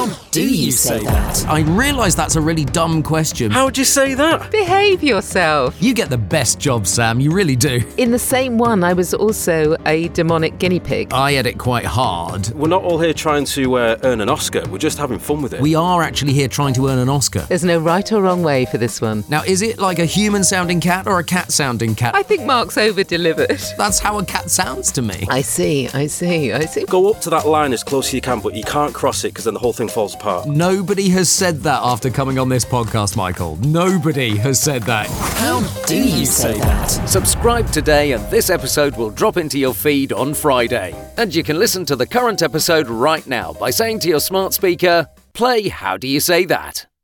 How do you say that? I realise that's a really dumb question. How would you say that? Behave yourself. You get the best job, Sam, you really do. In the same one, I was also a demonic guinea pig. I edit quite hard. We're not all here trying to earn an Oscar. We're just having fun with it. We are actually here trying to earn an Oscar. There's no right or wrong way for this one. Now, is it like a human-sounding cat or a cat-sounding cat? I think Mark's over-delivered. That's how a cat sounds to me. I see. Go up to that line as close as you can, but you can't cross it because then the whole thing falls apart. Nobody has said that after coming on this podcast, Michael. Nobody has said that. How do you say that? Subscribe today and this episode will drop into your feed on Friday. And you can listen to the current episode right now by saying to your smart speaker, play How Do You Say That?